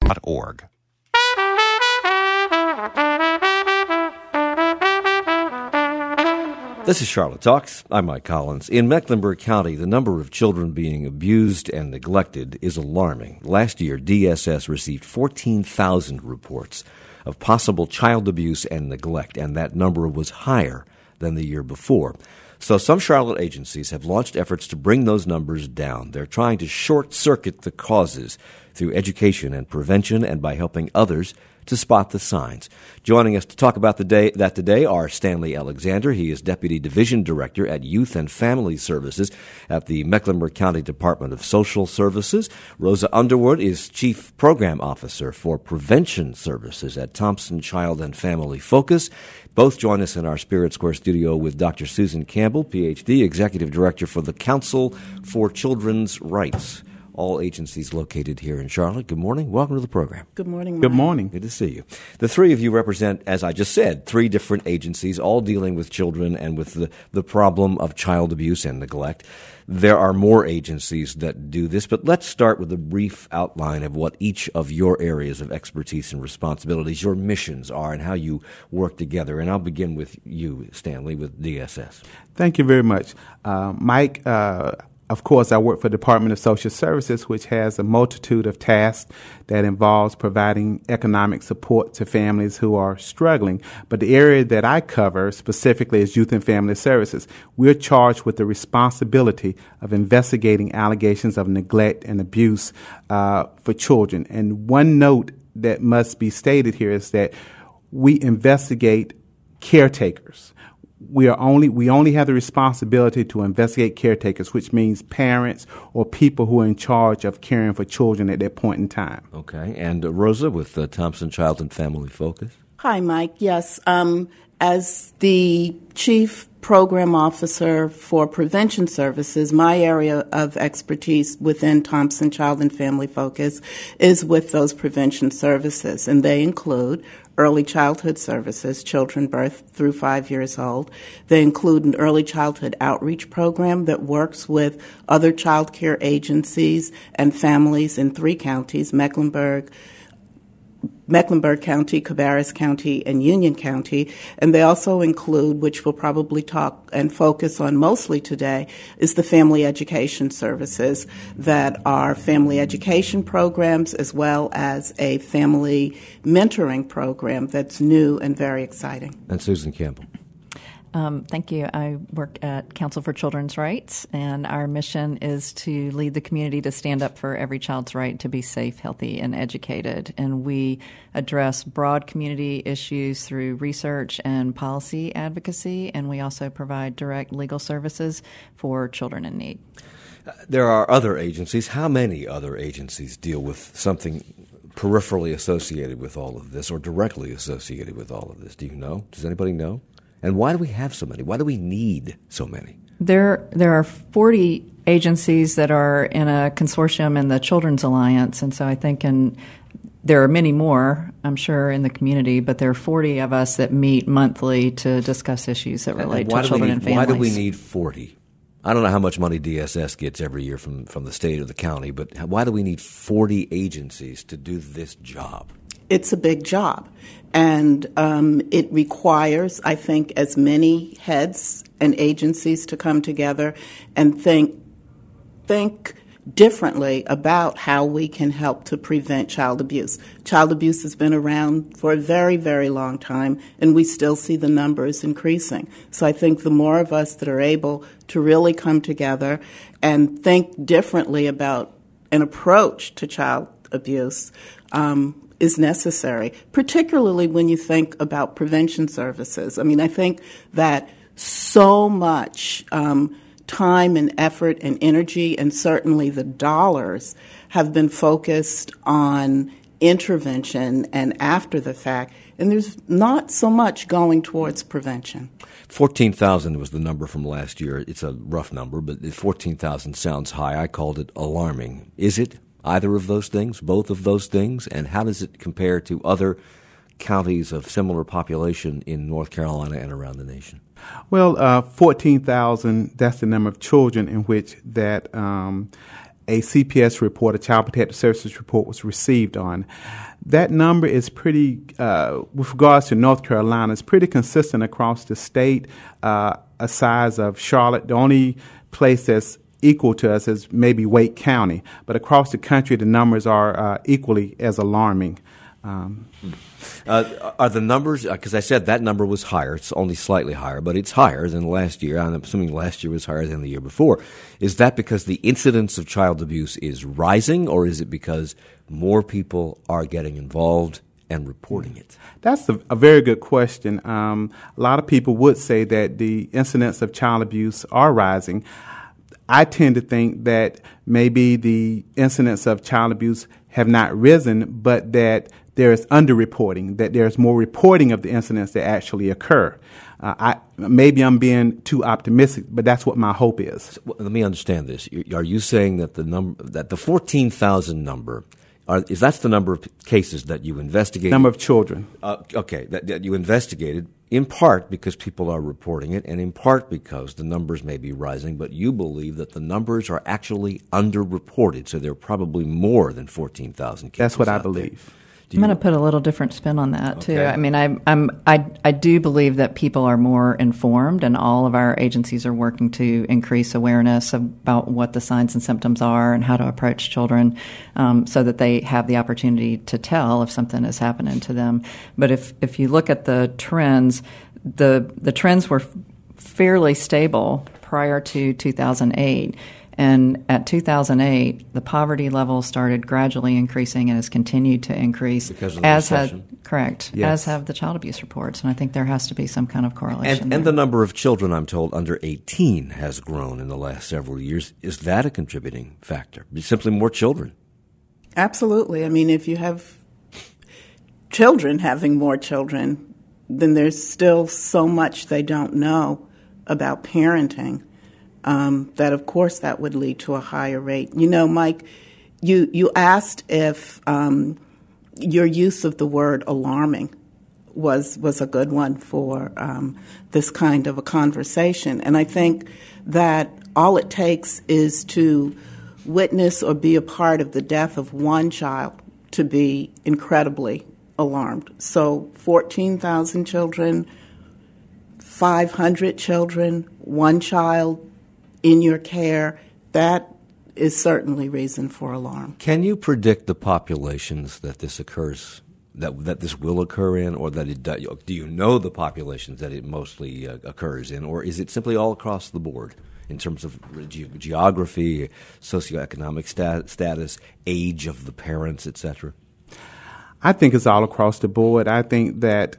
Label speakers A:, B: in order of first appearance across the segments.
A: www.ccpg.org.
B: This is Charlotte Talks. I'm Mike Collins. In Mecklenburg County, the number of children being abused and neglected is alarming. Last year, DSS received 14,000 reports of possible child abuse and neglect, and that number was higher than the year before. So some Charlotte agencies have launched efforts to bring those numbers down. They're trying to short-circuit the causes through education and prevention and by helping others to spot the signs. Joining us to talk about that today are Stanley Alexander. He is Deputy Division Director at Youth and Family Services at the Mecklenburg County Department of Social Services. Rosa Underwood is Chief Program Officer for Prevention Services at Thompson Child and Family Focus. Both join us in our Spirit Square studio with Dr. Susan Campbell, Ph.D., Executive Director for the Council for Children's Rights. All agencies located here in Charlotte. Good morning. Welcome to the program.
C: Good morning, Mike.
D: Good morning.
B: Good to see you. The three of you represent, as I just said, three different agencies, all dealing with children and with the problem of child abuse and neglect. There are more agencies that do this, but let's start with a brief outline of what each of your areas of expertise and responsibilities, your missions are, and how you work together. And I'll begin with you, Stanley, with DSS.
D: Thank you very much. Mike, of course, I work for the Department of Social Services, which has a multitude of tasks that involves providing economic support to families who are struggling. But the area that I cover specifically is Youth and Family Services. We're charged with the responsibility of investigating allegations of neglect and abuse for children. And one note that must be stated here is that we investigate caretakers. We only have the responsibility to investigate caretakers, which means parents or people who are in charge of caring for children at that point in time.
B: Okay. And Rosa with Thompson Child and Family Focus.
C: Hi, Mike. Yes. As the Chief Program Officer for Prevention Services, my area of expertise within Thompson Child and Family Focus is with those prevention services, and they include early childhood services, children birth through 5 years old. They include an early childhood outreach program that works with other child care agencies and families in 3 counties, Mecklenburg County, Cabarrus County, and Union County. And they also include, which we'll probably talk and focus on mostly today, is the family education services that are family education programs as well as a family mentoring program that's new and very exciting.
B: And Susan Campbell.
E: Thank you. I work at Council for Children's Rights, and our mission is to lead the community to stand up for every child's right to be safe, healthy, and educated. And we address broad community issues through research and policy advocacy, and we also provide direct legal services for children in need.
B: There are other agencies. How many other agencies deal with something peripherally associated with all of this or directly associated with all of this? Do you know? Does anybody know? And why do we have so many? Why do we need so many?
E: There are 40 agencies that are in a consortium in the Children's Alliance, and so I think there are many more, I'm sure, in the community, but there are 40 of us that meet monthly to discuss issues that relate to children and families.
B: Why do we need 40? I don't know how much money DSS gets every year from the state or the county, but why do we need 40 agencies to do this job?
C: It's a big job, and it requires, I think, as many heads and agencies to come together and think differently about how we can help to prevent child abuse. Child abuse has been around for a very, very long time, and we still see the numbers increasing. So I think the more of us that are able to really come together and think differently about an approach to child abuse is necessary, particularly when you think about prevention services. I mean, I think that so much time and effort and energy, and certainly the dollars, have been focused on intervention and after the fact, and there's not so much going towards prevention.
B: 14,000 was the number from last year. It's a rough number, but 14,000 sounds high. I called it alarming. Is it either of those things, both of those things, and how does it compare to other counties of similar population in North Carolina and around the nation?
D: Well, 14,000, that's the number of children in which that a CPS report, a Child Protective Services report, was received on. That number is pretty, with regards to North Carolina, it's pretty consistent across the state, aside of Charlotte. The only place that's equal to us is maybe Wake County, but across the country, the numbers are equally as alarming.
B: Are the numbers, because I said that number was higher, it's only slightly higher, but it's higher than last year. I'm assuming last year was higher than the year before. Is that because the incidence of child abuse is rising, or is it because more people are getting involved and reporting it?
D: That's a very good question. A lot of people would say that the incidence of child abuse are rising. I tend to think that maybe the incidence of child abuse have not risen, but that there is underreporting, that there's more reporting of the incidents that actually occur. Maybe I'm being too optimistic, but that's what my hope is.
B: So, let me understand this. Are you saying that the 14,000 number, that's the number of cases that you investigated?
D: Number of children.
B: Okay, that you investigated, in part because people are reporting it, and in part because the numbers may be rising, but you believe that the numbers are actually underreported, so there are probably more than 14,000 cases.
D: That's what I
B: out
D: believe.
B: There.
E: I'm going to put a little different spin on that too.
B: Okay.
E: I mean, I do believe that people are more informed, and all of our agencies are working to increase awareness about what the signs and symptoms are and how to approach children, so that they have the opportunity to tell if something is happening to them. But if you look at the trends, the trends were fairly stable prior to 2008. And at 2008, the poverty level started gradually increasing and has continued to increase.
B: Because of the recession?
E: Correct.
D: Yes.
E: As have the child abuse reports. And I think there has to be some kind of correlation.
B: And the number of children, I'm told, under 18 has grown in the last several years. Is that a contributing factor? Simply more children?
C: Absolutely. I mean, if you have children having more children, then there's still so much they don't know about parenting. That, of course, that would lead to a higher rate. You know, Mike, you asked if your use of the word alarming was a good one for this kind of a conversation. And I think that all it takes is to witness or be a part of the death of one child to be incredibly alarmed. So 14,000 children, 500 children, one child in your care, that is certainly reason for alarm.
B: Can you predict the populations that this occurs, that this will occur in, or that it do you know the populations that it mostly occurs in, or is it simply all across the board in terms of geography, socioeconomic status, age of the parents, etc.?
D: I think it's all across the board. I think that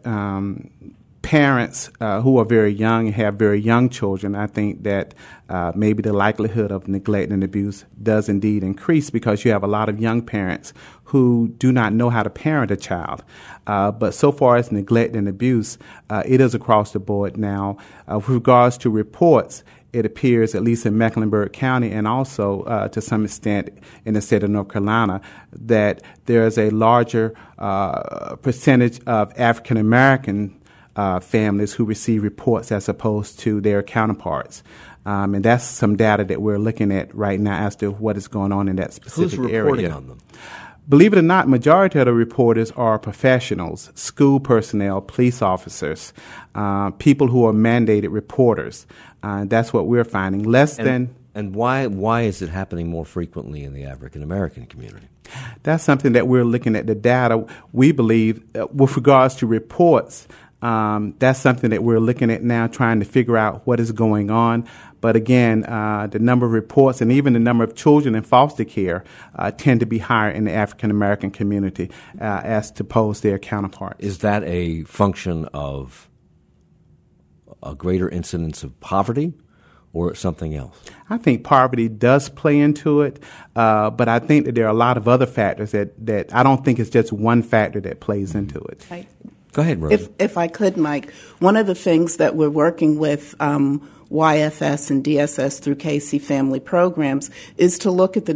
D: parents who are very young and have very young children, I think that maybe the likelihood of neglect and abuse does indeed increase, because you have a lot of young parents who do not know how to parent a child. But so far as neglect and abuse, it is across the board now. With regards to reports, it appears, at least in Mecklenburg County and also to some extent in the state of North Carolina, that there is a larger percentage of African American families who receive reports as opposed to their counterparts. And that's some data that we're looking at right now as to what is going on in that specific area.
B: Who's reporting on them?
D: Believe it or not, majority of the reporters are professionals, school personnel, police officers, people who are mandated reporters. That's what we're finding.
B: And why is it happening more frequently in the African American community?
D: That's something that we're looking at the data. We believe, with regards to reports, that's something that we're looking at now, trying to figure out what is going on. But again, the number of reports and even the number of children in foster care tend to be higher in the African American community as opposed to their counterparts.
B: Is that a function of a greater incidence of poverty or something else?
D: I think poverty does play into it, but I think that there are a lot of other factors that I don't think it's just one factor that plays into it.
C: Right.
B: Go ahead, Rosie.
C: If I could, Mike, one of the things that we're working with YFS and DSS through KC Family Programs is to look at the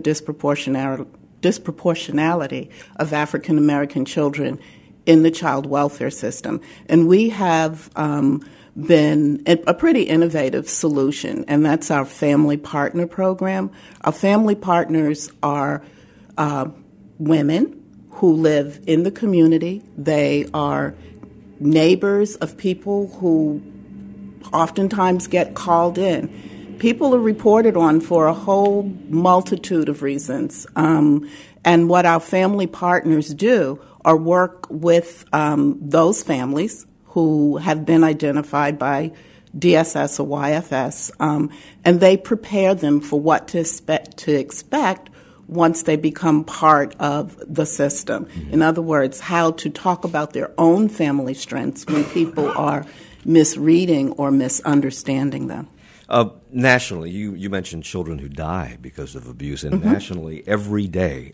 C: disproportionality of African American children in the child welfare system. And we have been a pretty innovative solution, and that's our Family Partner Program. Our family partners are women who live in the community. They are neighbors of people who oftentimes get called in. People are reported on for a whole multitude of reasons. And what our family partners do are work with those families who have been identified by DSS or YFS, and they prepare them for what to expect once they become part of the system. In other words, how to talk about their own family strengths when people are misreading or misunderstanding them.
B: Nationally, you mentioned children who die because of abuse, and nationally, every day,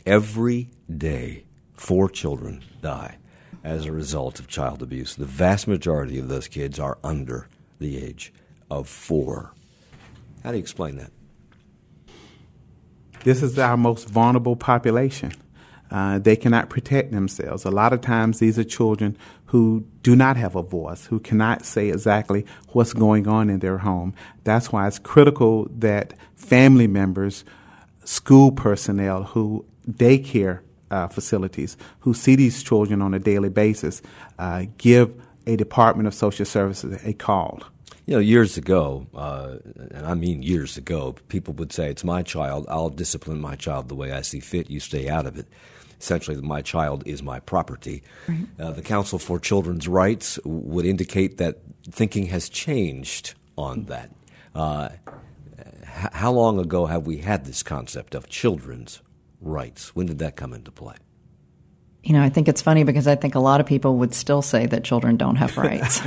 B: 4 children die as a result of child abuse. The vast majority of those kids are under the age of 4. How do you explain that?
D: This is our most vulnerable population. They cannot protect themselves. A lot of times these are children who do not have a voice, who cannot say exactly what's going on in their home. That's why it's critical that family members, school personnel, daycare facilities, who see these children on a daily basis, give a Department of Social Services a call.
B: You know, years ago, and I mean years ago, people would say, it's my child, I'll discipline my child the way I see fit, you stay out of it. Essentially, my child is my property. Right. The Council for Children's Rights would indicate that thinking has changed on that. How long ago have we had this concept of children's rights? When did that come into play?
E: You know, I think it's funny because I think a lot of people would still say that children don't have rights.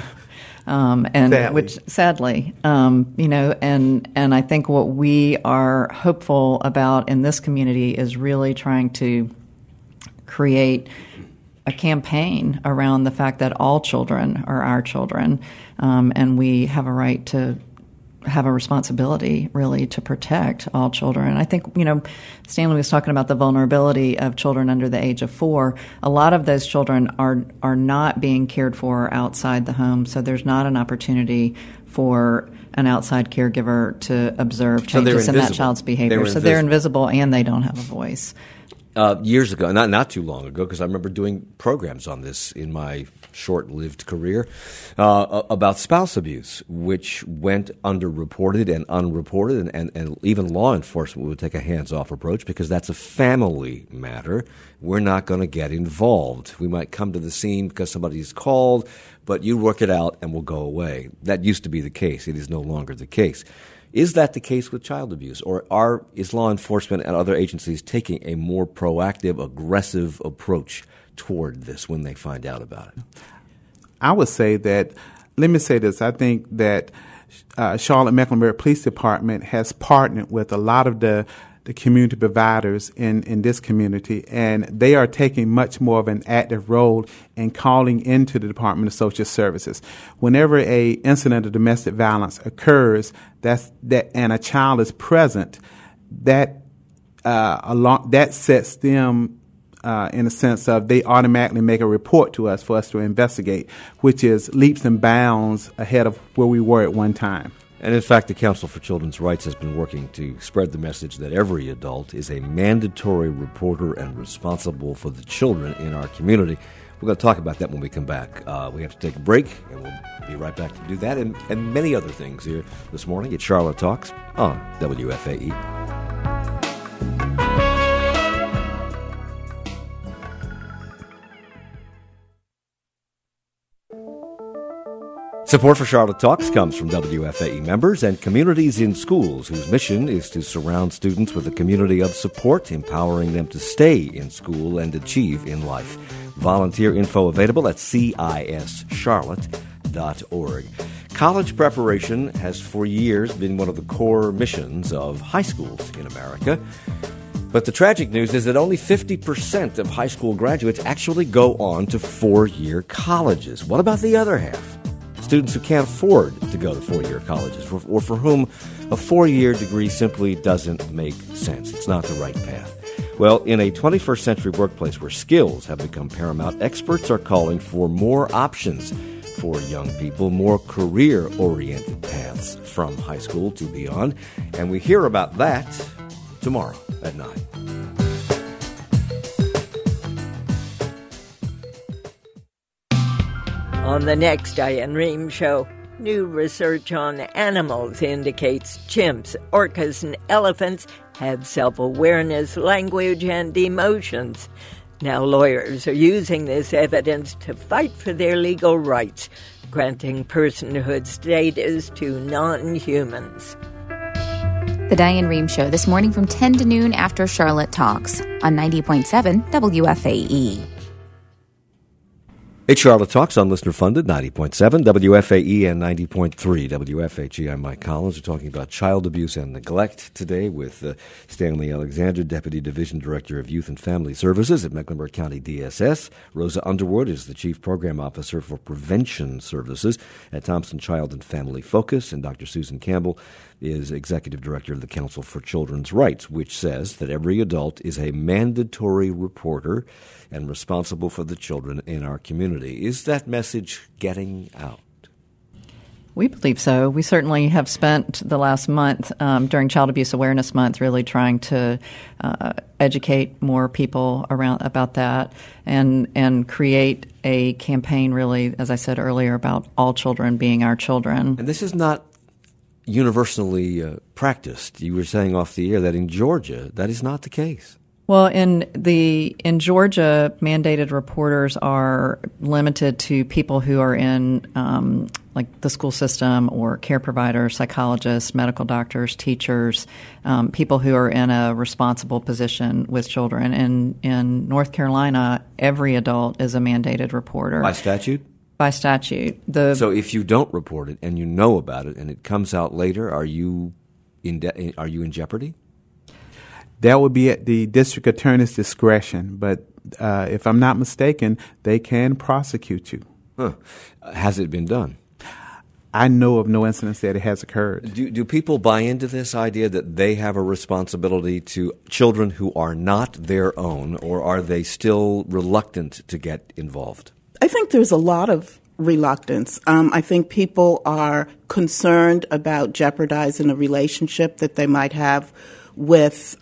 E: Sadly, you know, and I think what we are hopeful about in this community is really trying to create a campaign around the fact that all children are our children, and we have a right to have a responsibility, really, to protect all children. And I think, you know, Stanley was talking about the vulnerability of children under the age of 4. A lot of those children are not being cared for outside the home, so there's not an opportunity for an outside caregiver to observe changes in that child's behavior. So they're invisible and they don't have a voice.
B: Years ago, not too long ago, because I remember doing programs on this in my short-lived career, about spouse abuse, which went underreported and unreported, and even law enforcement would take a hands-off approach because that's a family matter. We're not going to get involved. We might come to the scene because somebody's called, but you work it out and we'll go away. That used to be the case. It is no longer the case. Is that the case with child abuse, or is law enforcement and other agencies taking a more proactive, aggressive approach toward this when they find out about it?
D: I would say that, let me say this, I think that Charlotte-Mecklenburg Police Department has partnered with a lot of the community providers in this community, and they are taking much more of an active role in calling into the Department of Social Services. Whenever a incident of domestic violence occurs, and a child is present, that sets them in a sense of they automatically make a report to us for us to investigate, which is leaps and bounds ahead of where we were at one time.
B: And in fact, the Council for Children's Rights has been working to spread the message that every adult is a mandatory reporter and responsible for the children in our community. We're going to talk about that when we come back. We have to take a break, and we'll be right back to do that and many other things here this morning at Charlotte Talks on WFAE. Support for Charlotte Talks comes from WFAE members and communities in schools whose mission is to surround students with a community of support, empowering them to stay in school and achieve in life. Volunteer info available at cischarlotte.org. College preparation has for years been one of the core missions of high schools in America. But the tragic news is that only 50% of high school graduates actually go on to 4-year colleges. What about the other half? Students who can't afford to go to 4-year colleges, or for whom a 4-year degree simply doesn't make sense. It's not the right path. Well, in a 21st century workplace where skills have become paramount, experts are calling for more options for young people, more career-oriented paths from high school to beyond. And we hear about that tomorrow at 9.
A: On the next Diane Rehm Show, new research on animals indicates chimps, orcas, and elephants have self-awareness, language, and emotions. Now lawyers are using this evidence to fight for their legal rights, granting personhood status to non-humans.
F: The Diane Rehm Show this morning from 10 to noon after Charlotte Talks on 90.7 WFAE.
B: It's Charlotte Talks on listener-funded 90.7 WFAE and 90.3 WFHE. I'm Mike Collins. We're talking about child abuse and neglect today with Stanley Alexander, Deputy Division Director of Youth and Family Services at Mecklenburg County DSS. Rosa Underwood is the Chief Program Officer for Prevention Services at Thompson Child and Family Focus. And Dr. Susan Campbell is Executive Director of the Council for Children's Rights, which says that every adult is a mandatory reporter and responsible for the children in our community. Is that message getting out?
E: We believe so. We certainly have spent the last month during Child Abuse Awareness Month really trying to educate more people around about that and create a campaign really, as I said earlier, about all children being our children.
B: And this is not universally practiced. You were saying off the air that in Georgia that is not the case.
E: Well, in Georgia, mandated reporters are limited to people who are in like the school system or care providers, psychologists, medical doctors, teachers, people who are in a responsible position with children. And in North Carolina, every adult is a mandated reporter.
B: By statute?
E: By statute.
B: So if you don't report it and you know about it and it comes out later, are you in jeopardy?
D: That would be at the district attorney's discretion, but if I'm not mistaken, they can prosecute you.
B: Huh. Has it been done?
D: I know of no incidents that it has occurred.
B: Do people buy into this idea that they have a responsibility to children who are not their own, or are they still reluctant to get involved?
C: I think there's a lot of reluctance. I think people are concerned about jeopardizing a relationship that they might have with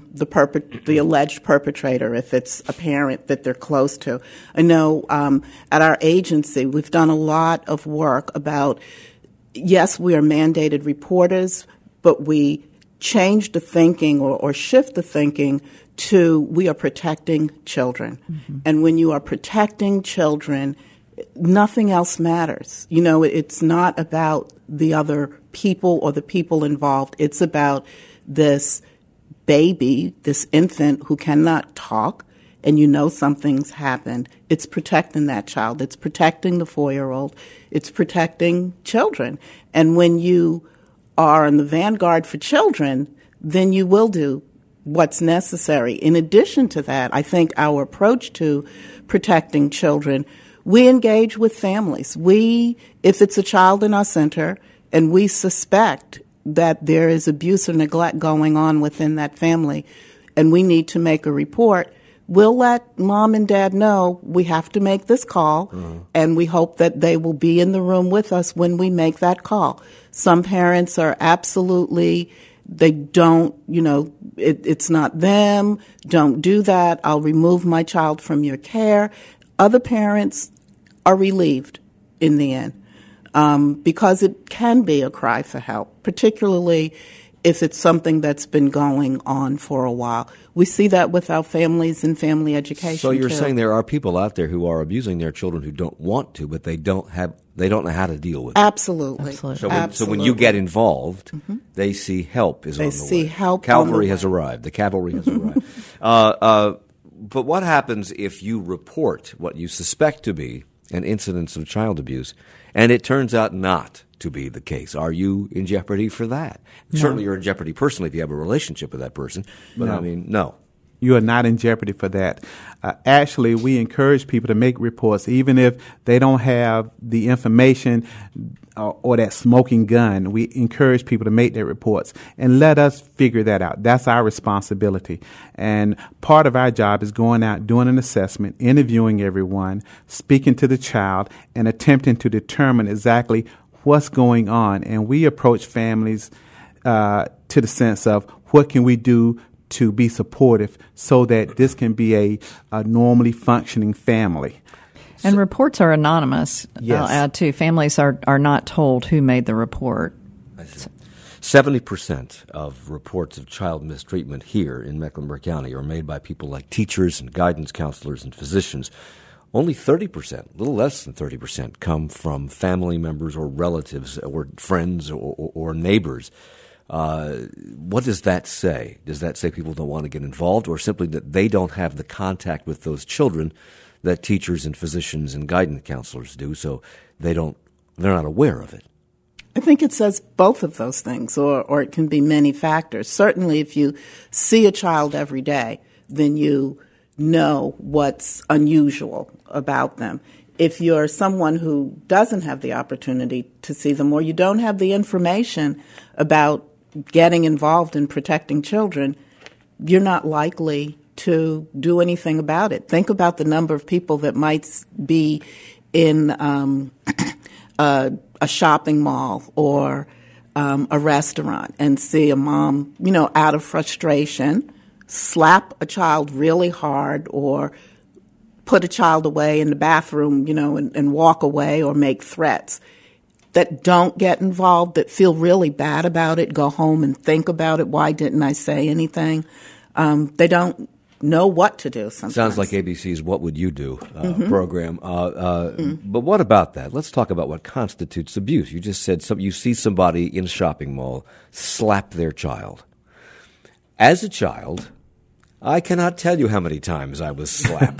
C: the alleged perpetrator, if it's a parent that they're close to. I know at our agency we've done a lot of work about, yes, we are mandated reporters, but we change the thinking or shift the thinking to we are protecting children. Mm-hmm. And when you are protecting children, nothing else matters. You know, it's not about the other people or the people involved. It's about this baby, this infant who cannot talk, and you know something's happened. It's protecting that child. It's protecting the 4-year-old. It's protecting children. And when you are in the vanguard for children, then you will do what's necessary. In addition to that, I think our approach to protecting children, we engage with families. If it's a child in our center and we suspect that there is abuse or neglect going on within that family and we need to make a report, we'll let mom and dad know we have to make this call, and we hope that they will be in the room with us when we make that call. Some parents are absolutely, they don't, it's not them, don't do that, I'll remove my child from your care. Other parents are relieved in the end. Because it can be a cry for help, particularly if it's something that's been going on for a while. We see that with our families and family education.
B: So you're saying there are people out there who are abusing their children who don't want to, but they don't know how to deal with it.
C: Absolutely.
B: So when you get involved, they see help is on the way. They see help. Cavalry has arrived. The cavalry has arrived. But what happens if you report what you suspect to be an incident of child abuse, and it turns out not to be the case? Are you in jeopardy for that? No. Certainly you're in jeopardy personally if you have a relationship with that person, but no.
D: You are not in jeopardy for that. Actually, we encourage people to make reports, even if they don't have the information or that smoking gun. We encourage people to make their reports and let us figure that out. That's our responsibility. And part of our job is going out, doing an assessment, interviewing everyone, speaking to the child, and attempting to determine exactly what's going on. And we approach families to the sense of what can we do to be supportive so that this can be a normally functioning family.
E: And reports are anonymous.
D: Yes.
E: I'll add, too. Families are not told who made the report.
B: 70% of reports of child mistreatment here in Mecklenburg County are made by people like teachers and guidance counselors and physicians. Only 30%, a little less than 30%, come from family members or relatives or friends or neighbors. What does that say? Does that say people don't want to get involved, or simply that they don't have the contact with those children that teachers and physicians and guidance counselors do, so they're not aware of it?
C: I think it says both of those things, or it can be many factors. Certainly if you see a child every day, then you know what's unusual about them. If you're someone who doesn't have the opportunity to see them, or you don't have the information about getting involved in protecting children, you're not likely to do anything about it. Think about the number of people that might be in a shopping mall or a restaurant and see a mom, out of frustration, slap a child really hard or put a child away in the bathroom, and walk away or make threats. That don't get involved, that feel really bad about it, go home and think about it. Why didn't I say anything? They don't know what to do sometimes.
B: Sounds like ABC's What Would You Do program. But what about that? Let's talk about what constitutes abuse. You just said you see somebody in a shopping mall slap their child. As a child, I cannot tell you how many times I was slapped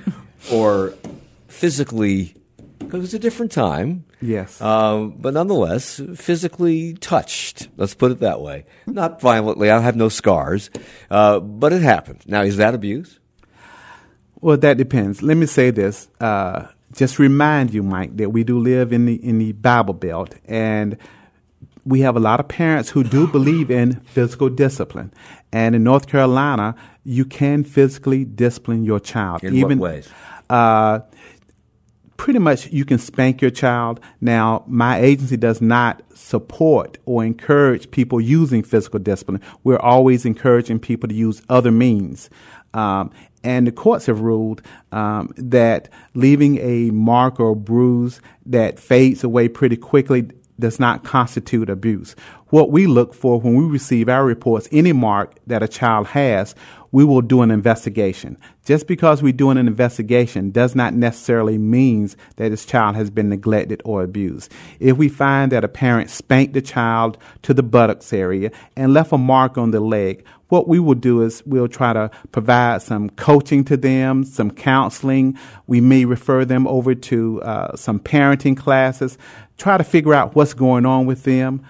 B: or physically, because it was a different time.
D: Yes.
B: But nonetheless, physically touched. Let's put it that way. Not violently. I have no scars. But it happened. Now, is that abuse?
D: Well, that depends. Let me say this. Just remind you, Mike, that we do live in the Bible Belt, and we have a lot of parents who do believe in physical discipline. And in North Carolina, you can physically discipline your child.
B: In what ways?
D: Pretty much you can spank your child. Now, my agency does not support or encourage people using physical discipline. We're always encouraging people to use other means. And the courts have ruled that leaving a mark or a bruise that fades away pretty quickly does not constitute abuse. What we look for when we receive our reports, any mark that a child has, we will do an investigation. Just because we're doing an investigation does not necessarily mean that this child has been neglected or abused. If we find that a parent spanked the child to the buttocks area and left a mark on the leg, what we will do is we'll try to provide some coaching to them, some counseling. We may refer them over to some parenting classes, try to figure out what's going on with them.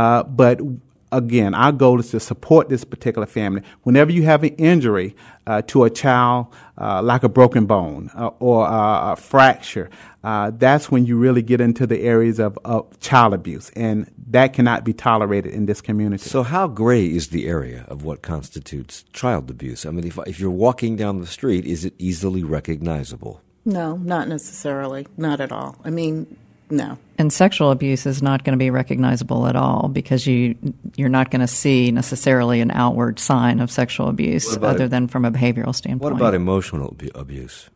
D: But again, our goal is to support this particular family. Whenever you have an injury to a child, like a broken bone or a fracture, that's when you really get into the areas of child abuse, and that cannot be tolerated in this community.
B: So how gray is the area of what constitutes child abuse? I mean, if you're walking down the street, is it easily recognizable?
C: No, not necessarily. Not at all. I mean, no.
E: And sexual abuse is not going to be recognizable at all because you're not going to see necessarily an outward sign of sexual abuse other than from a behavioral standpoint.
B: What about emotional abuse?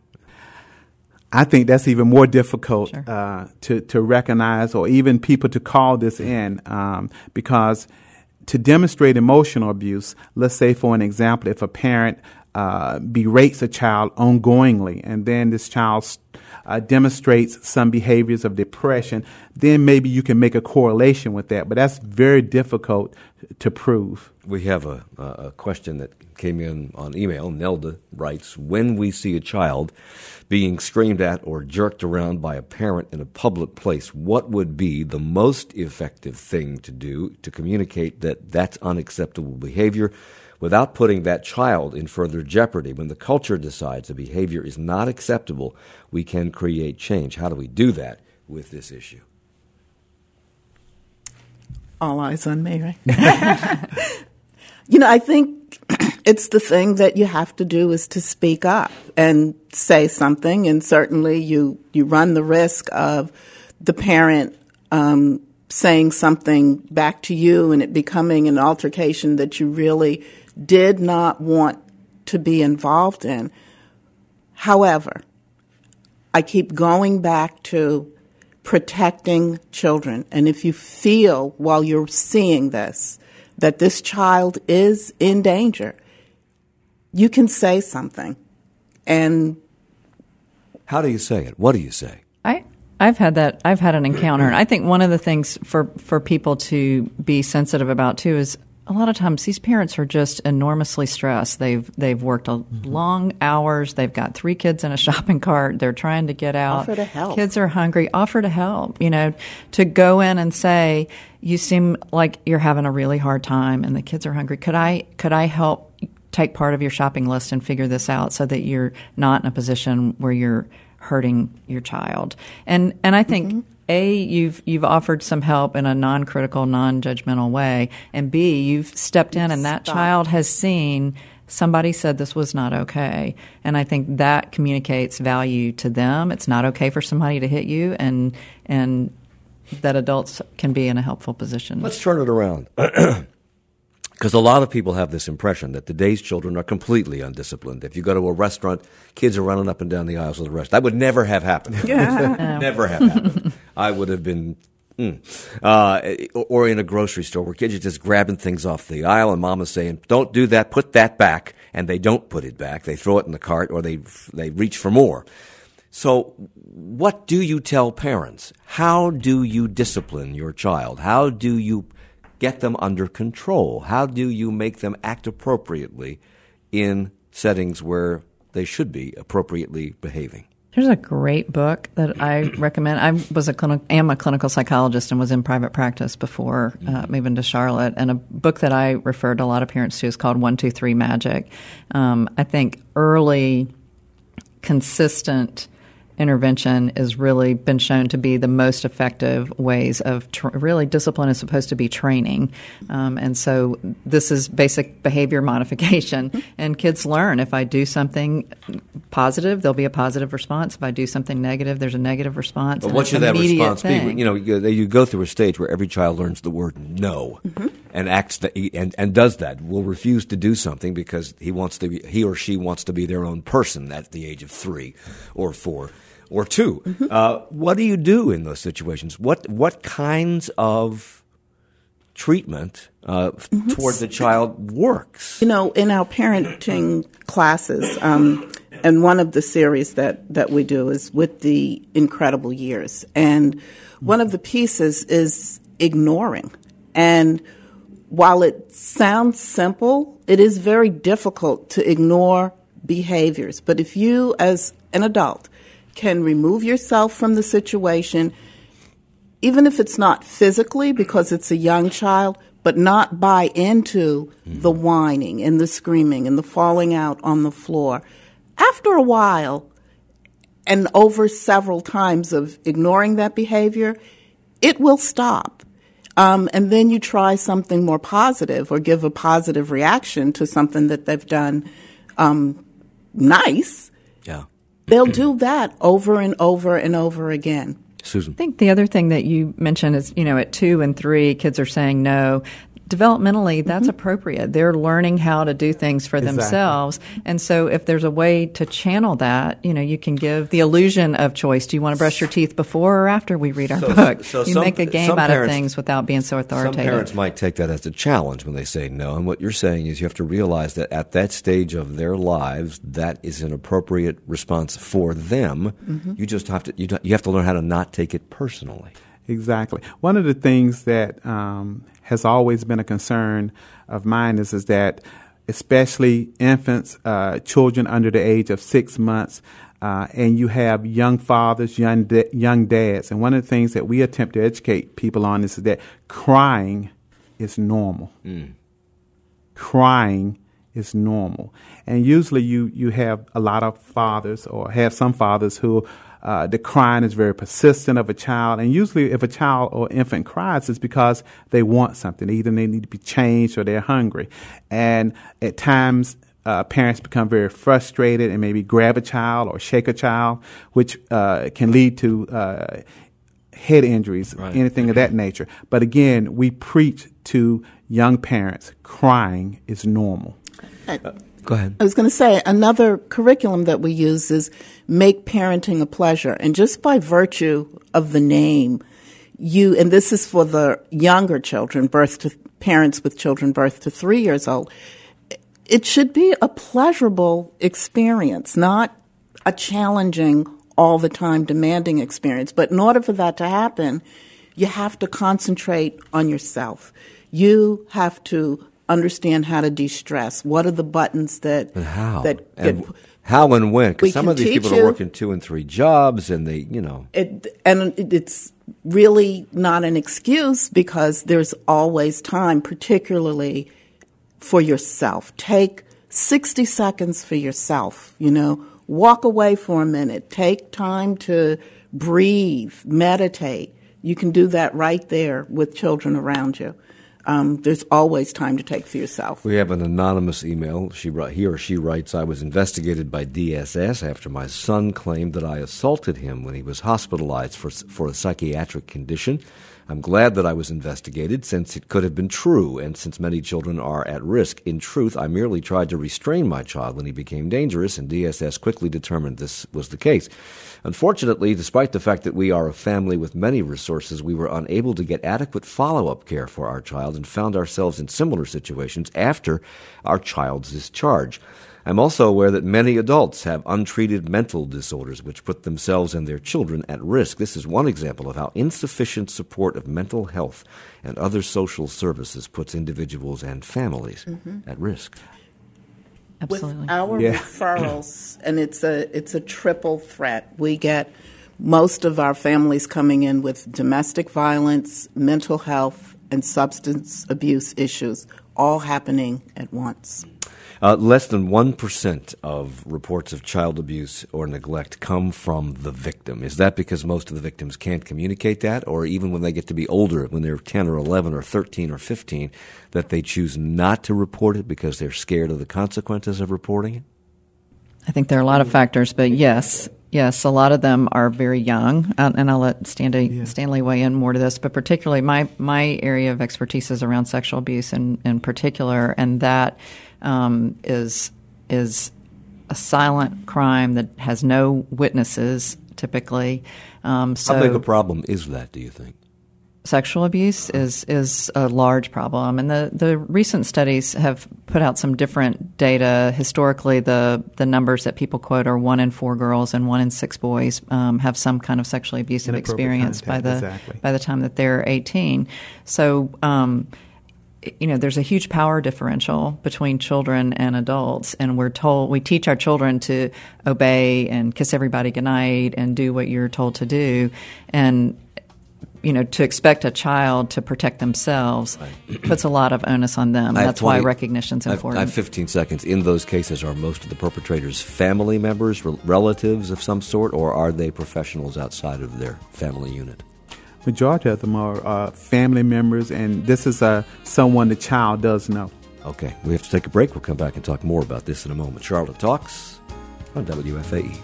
D: I think that's even more difficult
E: Sure.
D: to recognize, or even people to call this in, because to demonstrate emotional abuse, let's say for an example, if a parent berates a child ongoingly and then this child demonstrates some behaviors of depression, then maybe you can make a correlation with that. But that's very difficult to prove.
B: We have a question that came in on email. Nelda writes, when we see a child being screamed at or jerked around by a parent in a public place, what would be the most effective thing to do to communicate that that's unacceptable behavior without putting that child in further jeopardy? When the culture decides a behavior is not acceptable, we can create change. How do we do that with this issue?
C: All eyes on me, right? I think it's the thing that you have to do is to speak up and say something. And certainly you run the risk of the parent saying something back to you and it becoming an altercation that you really did not want to be involved in. However, I keep going back to protecting children. And if you feel while you're seeing this that this child is in danger, you can say something. And
B: how do you say it? What do you say?
E: I've had an encounter, and I think one of the things for people to be sensitive about too is a lot of times these parents are just enormously stressed. They've worked long hours. They've got 3 kids in a shopping cart. They're trying to get out.
C: Offer to help.
E: Kids are hungry. Offer to help. To go in and say, you seem like you're having a really hard time and the kids are hungry. Could I help take part of your shopping list and figure this out so that you're not in a position where you're hurting your child? And I think you've offered some help in a non-critical, non-judgmental way, and B, you've stepped in and that child has seen somebody said this was not okay. And I think that communicates value to them. It's not okay for somebody to hit you, and that adults can be in a helpful position.
B: Let's turn it around. Because a lot of people have this impression that today's children are completely undisciplined. If you go to a restaurant, kids are running up and down the aisles of the restaurant. That would never have happened. Never have happened. I would have been, or in a grocery store where kids are just grabbing things off the aisle and mama's saying, don't do that, put that back. And they don't put it back. They throw it in the cart or they reach for more. So what do you tell parents? How do you discipline your child? How do you get them under control? How do you make them act appropriately in settings where they should be appropriately behaving?
E: There's a great book that I recommend. I am a clinical psychologist and was in private practice before moving to Charlotte. And a book that I referred a lot of parents to is called 1, 2, 3 Magic. I think early, consistent intervention has really been shown to be the most effective ways of really discipline is supposed to be training. And so this is basic behavior modification. And kids learn if I do something positive, there'll be a positive response. If I do something negative, there's a negative response.
B: But what should that response be? You go through a stage where every child learns the word no and acts and does that. Will refuse to do something because he or she wants to be their own person at the age of 3 or 4. Or 2. What do you do in those situations? What kinds of treatment toward the child works?
C: In our parenting classes, and one of the series that we do is with the incredible years. And one of the pieces is ignoring. And while it sounds simple, it is very difficult to ignore behaviors. But if you, as an adult, can remove yourself from the situation, even if it's not physically because it's a young child, but not buy into the whining and the screaming and the falling out on the floor. After a while, and over several times of ignoring that behavior, it will stop. And then you try something more positive or give a positive reaction to something that they've done nice.
B: Yeah.
C: They'll do that over and over and over again.
B: Susan.
E: I think the other thing that you mentioned is, at 2 and 3, kids are saying no. developmentally, that's appropriate. They're learning how to do things for
D: Exactly.
E: themselves. And so if there's a way to channel that, you can give the illusion of choice. Do you want to brush your teeth before or after we read our book? You make a game out of things without being so authoritative.
B: Some parents might take that as a challenge when they say no. And what you're saying is you have to realize that at that stage of their lives, that is an appropriate response for them. Mm-hmm. You just have to you have to learn how to not take it personally.
D: Exactly. One of the things that has always been a concern of mine is that especially infants, children under the age of 6 months, and you have young fathers, young dads. And one of the things that we attempt to educate people on is that crying is normal. Crying is normal. And usually you have a lot of fathers or have some fathers who the crying is very persistent of a child. And usually if a child or infant cries, it's because they want something. Either they need to be changed or they're hungry. And at times, parents become very frustrated and maybe grab a child or shake a child, which can lead to head injuries, right, anything of that nature. But again, we preach to young parents, crying is normal.
B: Go ahead.
C: I was going to say another curriculum that we use is Make Parenting a Pleasure. And just by virtue of the name, and this is for the younger children, parents with children birth to 3 years old, it should be a pleasurable experience, not a challenging, all the time demanding experience. But in order for that to happen, you have to concentrate on yourself. You have to understand how to de-stress. What are the buttons that
B: and how
C: that
B: and how and when? Because some of these people are working 2 and 3 jobs, and
C: it's really not an excuse because there's always time, particularly for yourself. Take 60 seconds for yourself. Walk away for a minute. Take time to breathe, meditate. You can do that right there with children around you. There's always time to take for yourself.
B: We have an anonymous email. He or she writes, I was investigated by DSS after my son claimed that I assaulted him when he was hospitalized for a psychiatric condition. I'm glad that I was investigated since it could have been true and since many children are at risk. In truth, I merely tried to restrain my child when he became dangerous, and DSS quickly determined this was the case. Unfortunately, despite the fact that we are a family with many resources, we were unable to get adequate follow-up care for our child and found ourselves in similar situations after our child's discharge. I'm also aware that many adults have untreated mental disorders which put themselves and their children at risk. This is one example of how insufficient support of mental health and other social services puts individuals and families at risk.
E: Absolutely.
C: With our referrals, and it's a triple threat. We get most of our families coming in with domestic violence, mental health, and substance abuse issues, all happening at once.
B: Less than 1% of reports of child abuse or neglect come from the victim. Is that because most of the victims can't communicate that, or even when they get to be older, when they're 10 or 11 or 13 or 15, that they choose not to report it because they're scared of the consequences of reporting it?
E: I think there are a lot of factors, but yes, a lot of them are very young, and I'll let Stanley weigh in more to this, but particularly my area of expertise is around sexual abuse in particular, and that is a silent crime that has no witnesses typically.
B: How big a problem is that, do you think?
E: Sexual abuse is a large problem, and the recent studies have put out some different data. Historically, the numbers that people quote are 1 in 4 girls and 1 in 6 boys have some kind of sexually abusive experience by the time that they're 18. So, there's a huge power differential between children and adults, and we teach our children to obey and kiss everybody goodnight and do what you're told to do, and to expect a child to protect themselves puts a lot of onus on them. That's why recognition's important.
B: I have 15 seconds. In those cases, are most of the perpetrators family members, relatives of some sort, or are they professionals outside of their family unit?
D: Majority of them are family members, and this is someone the child does know.
B: Okay, we have to take a break. We'll come back and talk more about this in a moment. Charlotte Talks on WFAE.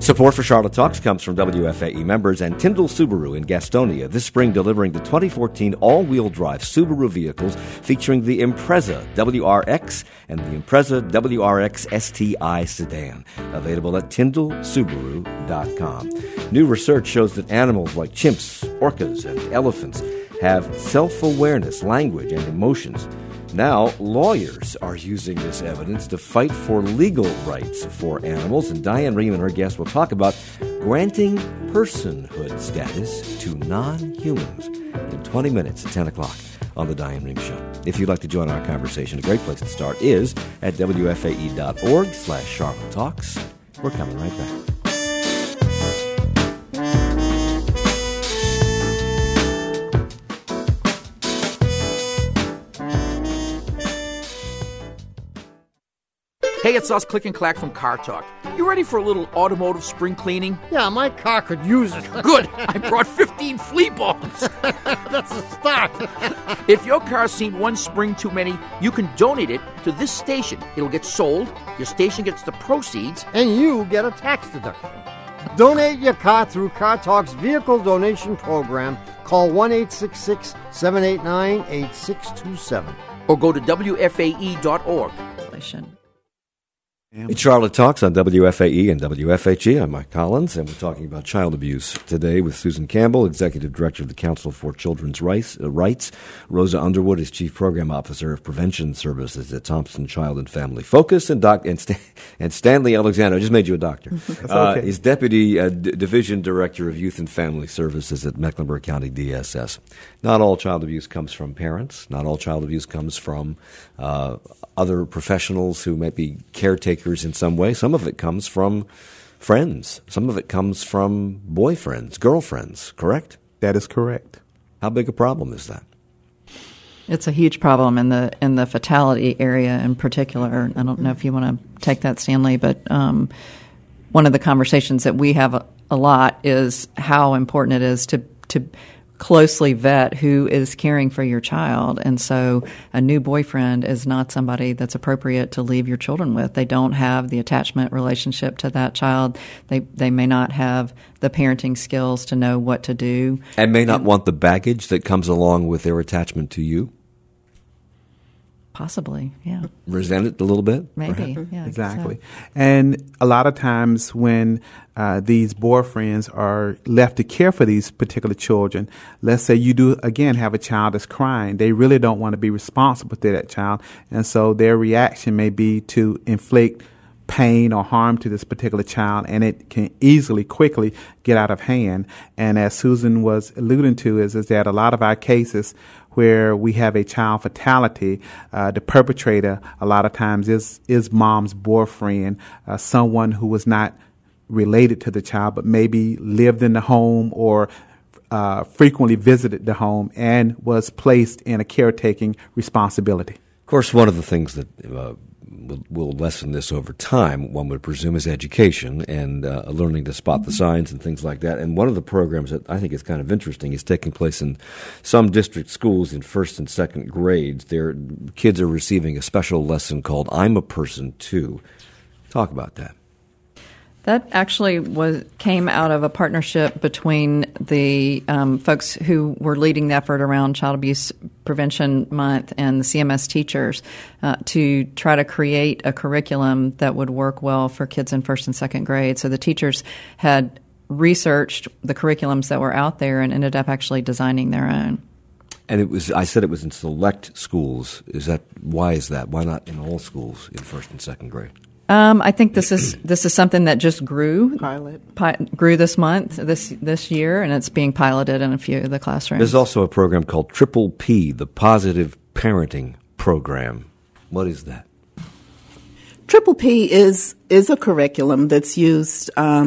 B: Support for Charlotte Talks comes from WFAE members and Tyndall Subaru in Gastonia, this spring delivering the 2014 all-wheel drive Subaru vehicles featuring the Impreza WRX and the Impreza WRX STI sedan. Available at TyndallSubaru.com. New research shows that animals like chimps, orcas, and elephants have self-awareness, language, and emotions. Now, lawyers are using this evidence to fight for legal rights for animals, and Diane Rehm and her guest will talk about granting personhood status to non-humans in 20 minutes at 10 o'clock on The Diane Rehm Show. If you'd like to join our conversation, a great place to start is at WFAE.org/Charlotte Talks. We're coming right back.
G: Hey, it's us, Click and Clack from Car Talk. You ready for a little automotive spring cleaning?
H: Yeah, my car could use it.
G: Good. I brought 15 flea bombs.
H: That's a start.
G: If your car's seen one spring too many, you can donate it to this station. It'll get sold, your station gets the proceeds,
H: And you get a tax deduction. Donate your car through Car Talk's vehicle donation program. Call 1-866-789-8627.
G: or go to WFAE.org.
B: It's Charlotte Talks on WFAE and WFHE. I'm Mike Collins, and we're talking about child abuse today with Susan Campbell, Executive Director of the Council for Children's Rights. Rosa Underwood is Chief Program Officer of Prevention Services at Thompson Child and Family Focus, and Stanley Alexander, I just made you a doctor, is Deputy Division Director of Youth and Family Services at Mecklenburg County DSS. Not all child abuse comes from parents. Not all child abuse comes from other professionals who might be caretakers in some way. Some of it comes from friends. Some of it comes from boyfriends, girlfriends, correct?
D: That is correct.
B: How big a problem is that?
E: It's a huge problem in the fatality area in particular. I don't know if you want to take that, Stanley, but one of the conversations that we have a lot is how important it is to closely vet who is caring for your child. And so a new boyfriend is not somebody that's appropriate to leave your children with. They don't have the attachment relationship to that child. They may not have the parenting skills to know what to do.
B: And may not want the baggage that comes along with their attachment to you?
E: Possibly, yeah.
B: Resent it a little bit?
E: Maybe, yeah.
D: Exactly.
E: So.
D: And a lot of times when these boyfriends are left to care for these particular children, let's say you do, again, have a child that's crying. They really don't want to be responsible to that child. And so their reaction may be to inflict pain or harm to this particular child, and it can easily, quickly get out of hand. And as Susan was alluding to, is that a lot of our cases where we have a child fatality, the perpetrator a lot of times is mom's boyfriend, someone who was not related to the child but maybe lived in the home or frequently visited the home and was placed in a caretaking responsibility.
B: Of course, one of the things that will lessen this over time, one would presume, is education and learning to spot the signs and things like that. And one of the programs that I think is kind of interesting is taking place in some district schools in first and second grades. Their kids are receiving a special lesson called I'm a Person Too. Talk about that.
E: That actually came out of a partnership between the folks who were leading the effort around Child Abuse Prevention Month and the CMS teachers to try to create a curriculum that would work well for kids in first and second grade. So the teachers had researched the curriculums that were out there and ended up actually designing their own.
B: And I said it was in select schools. Why is that? Why not in all schools in first and second grade?
E: I think this is something that just grew this month, this year, and it's being piloted in a few of the classrooms.
B: There's also a program called Triple P, the Positive Parenting Program. What is that?
C: Triple P is a curriculum that's used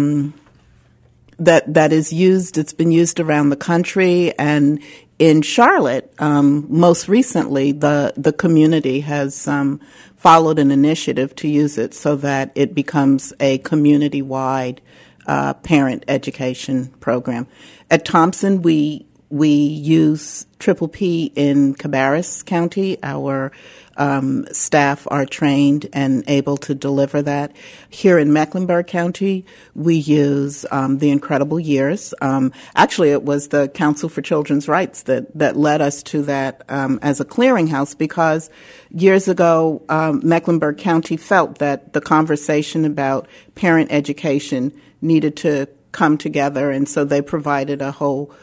C: that is used. It's been used around the country, and in Charlotte, most recently, the community has followed an initiative to use it so that it becomes a community-wide parent education program. At Thompson, we We use Triple P in Cabarrus County. Our staff are trained and able to deliver that. Here in Mecklenburg County, we use the Incredible Years. Actually, it was the Council for Children's Rights that led us to that as a clearinghouse, because years ago, Mecklenburg County felt that the conversation about parent education needed to come together, and so they provided a whole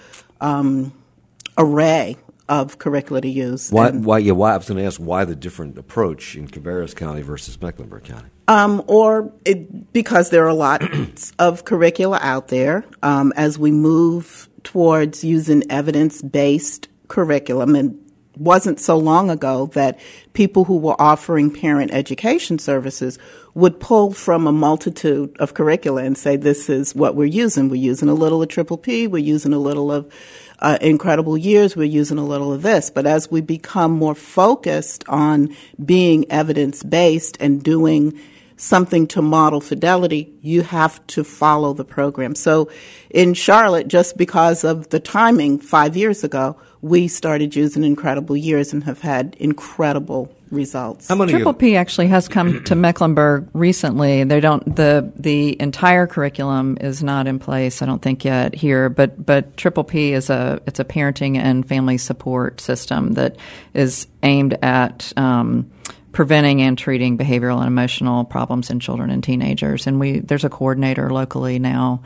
C: array of curricula to use.
B: Why? I was going to ask why the different approach in Cabarrus County versus Mecklenburg County.
C: Because there are a lot of curricula out there. As we move towards using evidence-based curriculum, and it wasn't so long ago that people who were offering parent education services would pull from a multitude of curricula and say, this is what we're using. We're using a little of Triple P. We're using a little of Incredible Years. We're using a little of this. But as we become more focused on being evidence-based and doing something to model fidelity, you have to follow the program. So in Charlotte, just because of the timing 5 years ago, we started using Incredible Years and have had incredible results.
E: Triple P actually has come to Mecklenburg recently. They don't the entire curriculum is not in place, I don't think, yet here. But Triple P is it's a parenting and family support system that is aimed at preventing and treating behavioral and emotional problems in children and teenagers. And there's a coordinator locally now,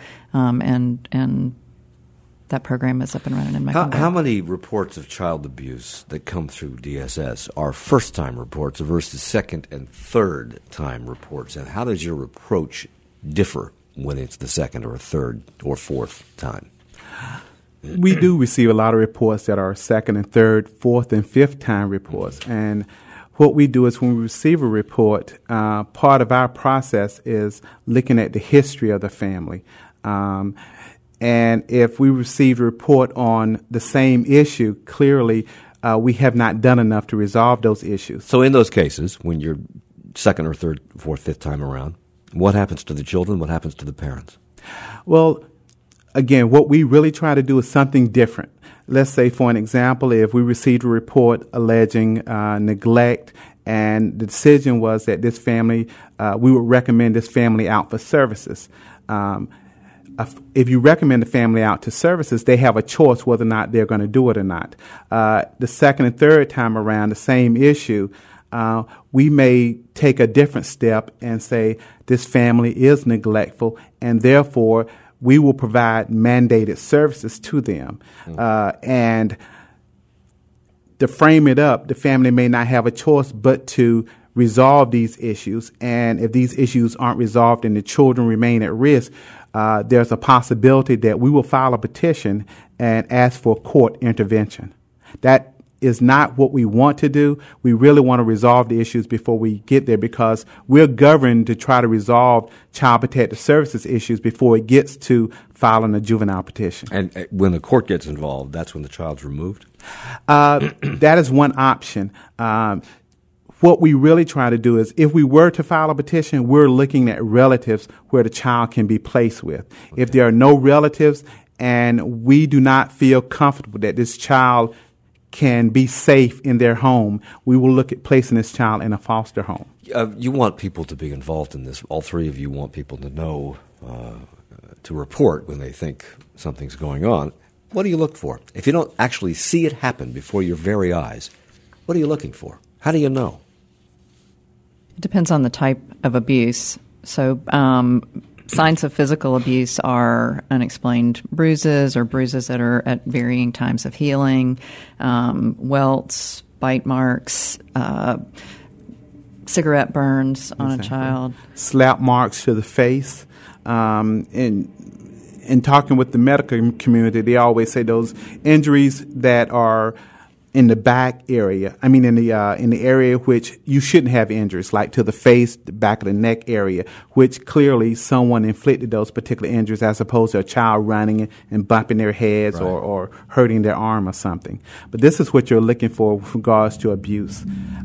E: and that program is up and running in Mecklenburg.
B: How many reports of child abuse that come through DSS are first-time reports versus second and third-time reports? And how does your approach differ when it's the second or third or fourth time?
D: We do receive a lot of reports that are second and third, fourth and fifth-time reports. And what we do is when we receive a report, part of our process is looking at the history of the family. And if we receive a report on the same issue, clearly we have not done enough to resolve those issues.
B: So in those cases, when you're second or third, fourth, fifth time around, what happens to the children? What happens to the parents?
D: Well, again, what we really try to do is something different. Let's say, for an example, if we received a report alleging neglect, and the decision was that this family, we would recommend this family out for services. If you recommend the family out to services, they have a choice whether or not they're going to do it or not. The second and third time around, the same issue, we may take a different step and say this family is neglectful, and therefore we will provide mandated services to them. And to frame it up, the family may not have a choice but to resolve these issues. And if these issues aren't resolved and the children remain at risk, there's a possibility that we will file a petition and ask for court intervention. That is not what we want to do. We really want to resolve the issues before we get there, because we're governed to try to resolve child protective services issues before it gets to filing a juvenile petition.
B: And when the court gets involved, that's when the child's removed?
D: That is one option. What we really try to do is, if we were to file a petition, we're looking at relatives where the child can be placed with. Okay. If there are no relatives and we do not feel comfortable that this child can be safe in their home, we will look at placing this child in a foster home.
B: You want people to be involved in this. All three of you want people to know, to report when they think something's going on. What do you look for? If you don't actually see it happen before your very eyes, what are you looking for? How do you know?
E: It depends on the type of abuse. So signs of physical abuse are unexplained bruises or bruises that are at varying times of healing, welts, bite marks, cigarette burns on a child.
D: Slap marks to the face. In talking with the medical community, they always say those injuries that are in the back area, in the area which you shouldn't have injuries, like to the face, the back of the neck area, which clearly someone inflicted those particular injuries, as opposed to a child running and bumping their heads, right, or hurting their arm or something. But this is what you're looking for with regards to abuse.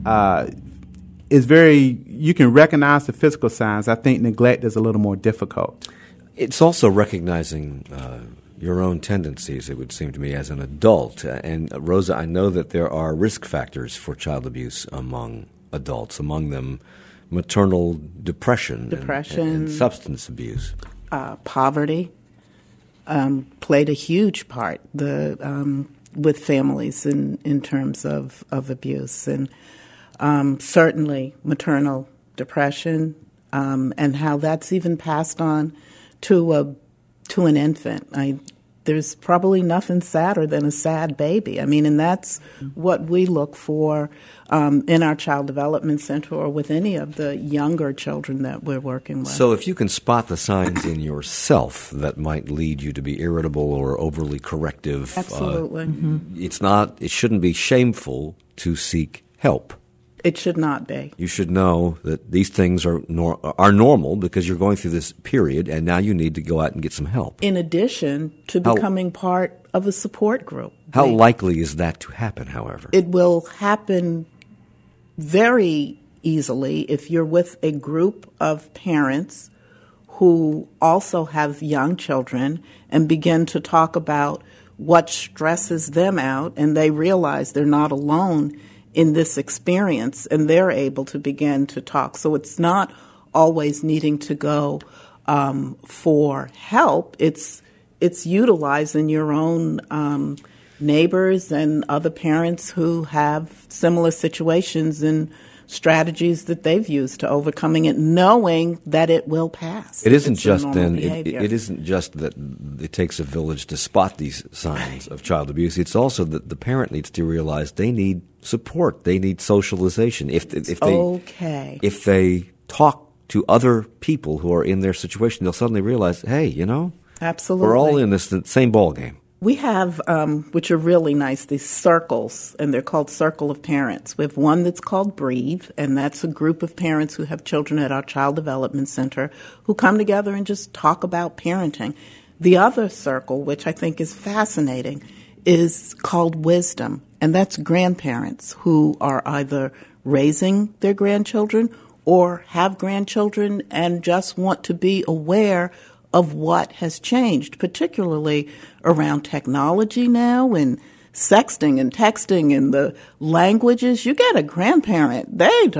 D: You can recognize the physical signs. I think neglect is a little more difficult.
B: It's also recognizing your own tendencies, it would seem to me, as an adult. And Rosa, I know that there are risk factors for child abuse among adults, among them maternal depression and substance abuse.
C: Poverty played a huge part with families in terms of abuse, and certainly maternal depression, and how that's even passed on to an infant. There's probably nothing sadder than a sad baby. I mean, and that's what we look for in our Child Development Center or with any of the younger children that we're working with.
B: So if you can spot the signs in yourself that might lead you to be irritable or overly corrective,
C: absolutely,
B: it shouldn't be shameful to seek help.
C: It should not be.
B: You should know that these things are normal because you're going through this period, and now you need to go out and get some help.
C: In addition to becoming part of a support group.
B: How likely is that to happen, however?
C: It will happen very easily if you're with a group of parents who also have young children and begin to talk about what stresses them out, and they realize they're not alone in this experience, and they're able to begin to talk. So it's not always needing to go for help. It's utilizing your own neighbors and other parents who have similar situations and strategies that they've used to overcoming it, knowing that it will pass.
B: It isn't just it isn't just that it takes a village to spot these signs of child abuse. It's also that the parent needs to realize they need support. They need socialization. If they talk to other people who are in their situation, they'll suddenly realize, hey,
C: absolutely,
B: we're all in this same ball game.
C: We have, which are really nice, these circles, and they're called Circle of Parents. We have one that's called Breathe, and that's a group of parents who have children at our Child Development Center who come together and just talk about parenting. The other circle, which I think is fascinating, is called Wisdom, and that's grandparents who are either raising their grandchildren or have grandchildren and just want to be aware of what has changed, particularly around technology now and sexting and texting and the languages. You get a grandparent,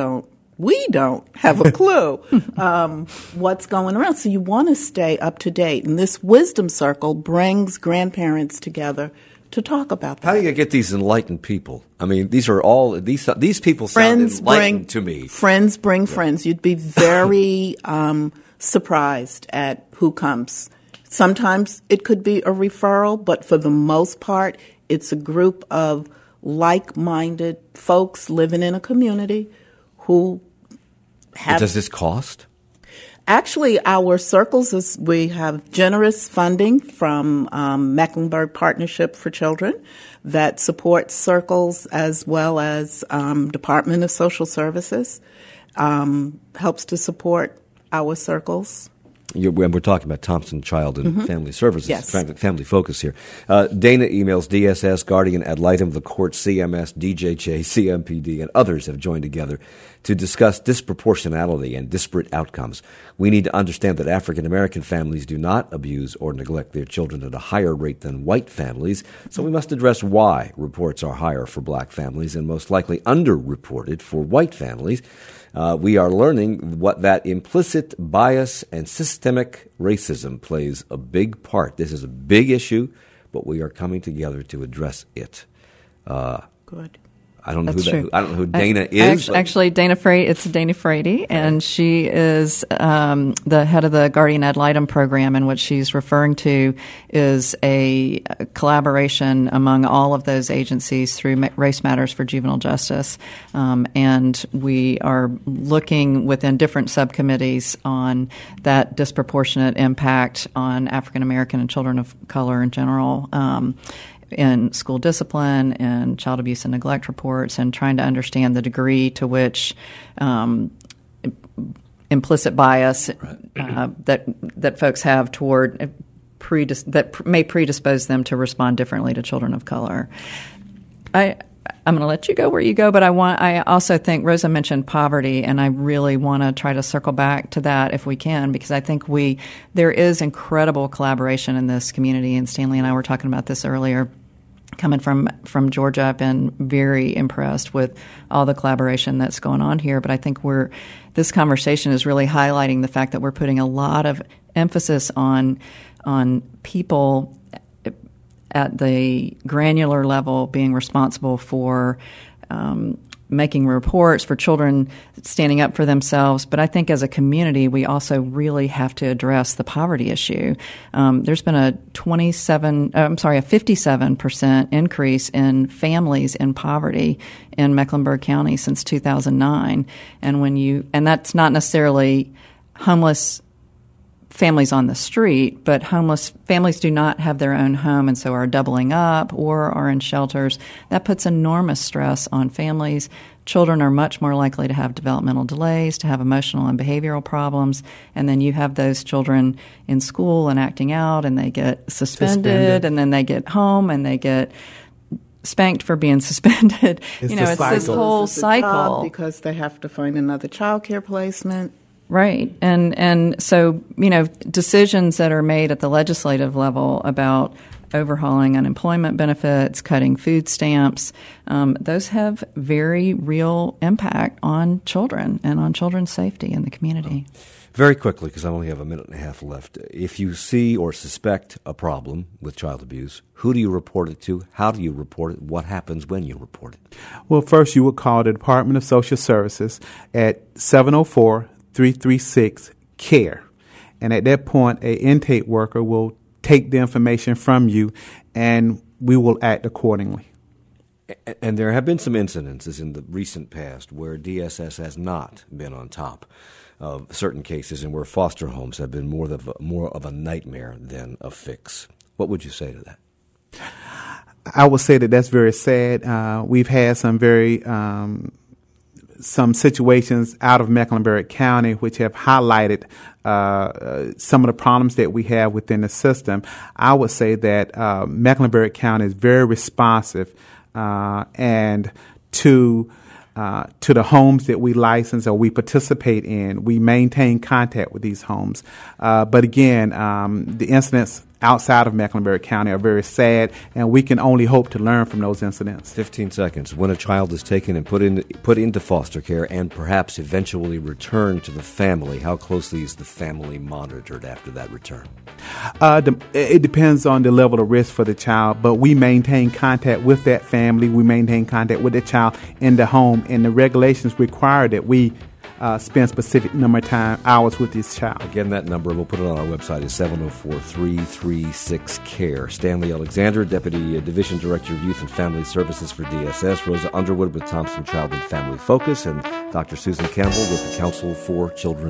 C: we don't have a clue what's going around. So you want to stay up to date. And this Wisdom Circle brings grandparents together to talk about that.
B: How do you get these enlightened people? I mean, these people sound enlightened to me.
C: Friends bring friends. You'd be very surprised at who comes. Sometimes it could be a referral, but for the most part, it's a group of like-minded folks living in a community who have...
B: Does this cost?
C: Actually, our circles, we have generous funding from Mecklenburg Partnership for Children that supports circles, as well as Department of Social Services helps to support our circles.
B: We're talking about Thompson Child and Family Services,
C: yes.
B: Family Focus here. Dana emails DSS, Guardian Ad Litem, the court, CMS, DJJ, CMPD, and others have joined together to discuss disproportionality and disparate outcomes. We need to understand that African American families do not abuse or neglect their children at a higher rate than white families, so we must address why reports are higher for black families and most likely underreported for white families. We are learning what that implicit bias and systemic racism plays a big part. This is a big issue, but we are coming together to address it.
C: Good.
B: I don't know who Dana is.
E: Actually, it's Dana Frady, and she is the head of the Guardian Ad Litem program, and what she's referring to is a collaboration among all of those agencies through Race Matters for Juvenile Justice, and we are looking within different subcommittees on that disproportionate impact on African American and children of color in general. In school discipline and child abuse and neglect reports, and trying to understand the degree to which implicit bias that folks have toward that may predispose them to respond differently to children of color. I'm going to let you go where you go, but I also think Rosa mentioned poverty, and I really want to try to circle back to that if we can, because I think there is incredible collaboration in this community, and Stanley and I were talking about this earlier. Coming from Georgia, I've been very impressed with all the collaboration that's going on here, but I think this conversation is really highlighting the fact that we're putting a lot of emphasis on people at the granular level being responsible for making reports, for children standing up for themselves. But I think as a community, we also really have to address the poverty issue. There's been a 57% increase in families in poverty in Mecklenburg County since 2009. And that's not necessarily homeless families on the street, but homeless families do not have their own home and so are doubling up or are in shelters. That puts enormous stress on families. Children are much more likely to have developmental delays, to have emotional and behavioral problems, and then you have those children in school and acting out, and they get suspended. And then they get home and they get spanked for being suspended.
D: It's
E: it's this whole cycle.
C: Because they have to find another child care placement.
E: Right. And so, decisions that are made at the legislative level about overhauling unemployment benefits, cutting food stamps, those have very real impact on children and on children's safety in the community.
B: Very quickly, because I only have a minute and a half left. If you see or suspect a problem with child abuse, who do you report it to? How do you report it? What happens when you report it?
D: Well, first you would call the Department of Social Services at 704-336-CARE. And at that point, an intake worker will take the information from you, and we will act accordingly.
B: And there have been some incidences in the recent past where DSS has not been on top of certain cases and where foster homes have been more of a nightmare than a fix. What would you say to that?
D: I would say that that's very sad. We've had some situations out of Mecklenburg County which have highlighted some of the problems that we have within the system. I would say that Mecklenburg County is very responsive and to the homes that we license or we participate in. We maintain contact with these homes. But again, the incidents outside of Mecklenburg County are very sad, and we can only hope to learn from those incidents.
B: 15 seconds. When a child is taken and put into foster care and perhaps eventually returned to the family, how closely is the family monitored after that return?
D: It depends on the level of risk for the child, but we maintain contact with that family. We maintain contact with the child in the home, and the regulations require that we spend specific number of hours with this child.
B: Again, that number, we'll put it on our website, is 704-336-CARE. Stanley Alexander, Deputy Division Director of Youth and Family Services for DSS, Rosa Underwood with Thompson Child and Family Focus, and Dr. Susan Campbell with the Council for Children